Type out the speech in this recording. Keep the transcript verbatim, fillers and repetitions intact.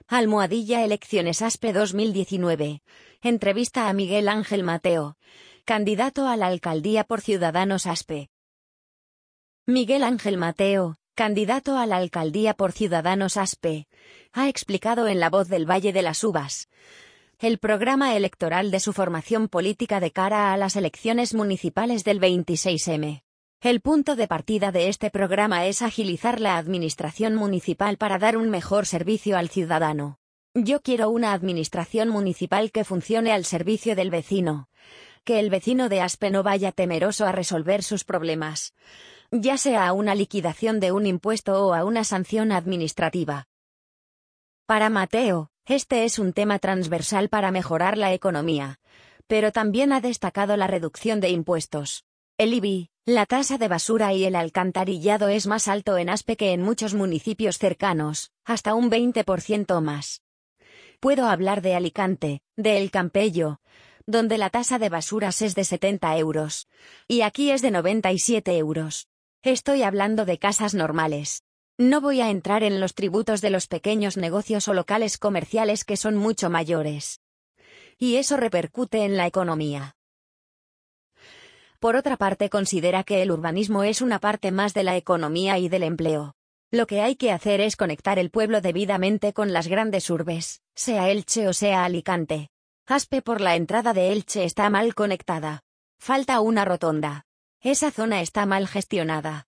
Almohadilla Elecciones Aspe dos mil diecinueve. Entrevista a Miguel Ángel Mateo, candidato a la alcaldía por Ciudadanos Aspe. Miguel Ángel Mateo, candidato a la alcaldía por Ciudadanos Aspe, ha explicado en La Voz del Valle de las Uvas el programa electoral de su formación política de cara a las elecciones municipales del veintiséis eme. El punto de partida de este programa es agilizar la administración municipal para dar un mejor servicio al ciudadano. Yo quiero una administración municipal que funcione al servicio del vecino. Que el vecino de Aspe no vaya temeroso a resolver sus problemas, ya sea a una liquidación de un impuesto o a una sanción administrativa. Para Mateo, este es un tema transversal para mejorar la economía, pero también ha destacado la reducción de impuestos. El I B I, la tasa de basura y el alcantarillado es más alto en Aspe que en muchos municipios cercanos, hasta un veinte por ciento más. Puedo hablar de Alicante, de El Campello, donde la tasa de basuras es de setenta euros, y aquí es de noventa y siete euros. Estoy hablando de casas normales. No voy a entrar en los tributos de los pequeños negocios o locales comerciales que son mucho mayores. Y eso repercute en la economía. Por otra parte, considera que el urbanismo es una parte más de la economía y del empleo. Lo que hay que hacer es conectar el pueblo debidamente con las grandes urbes, sea Elche o sea Alicante. Aspe por la entrada de Elche está mal conectada. Falta una rotonda. Esa zona está mal gestionada.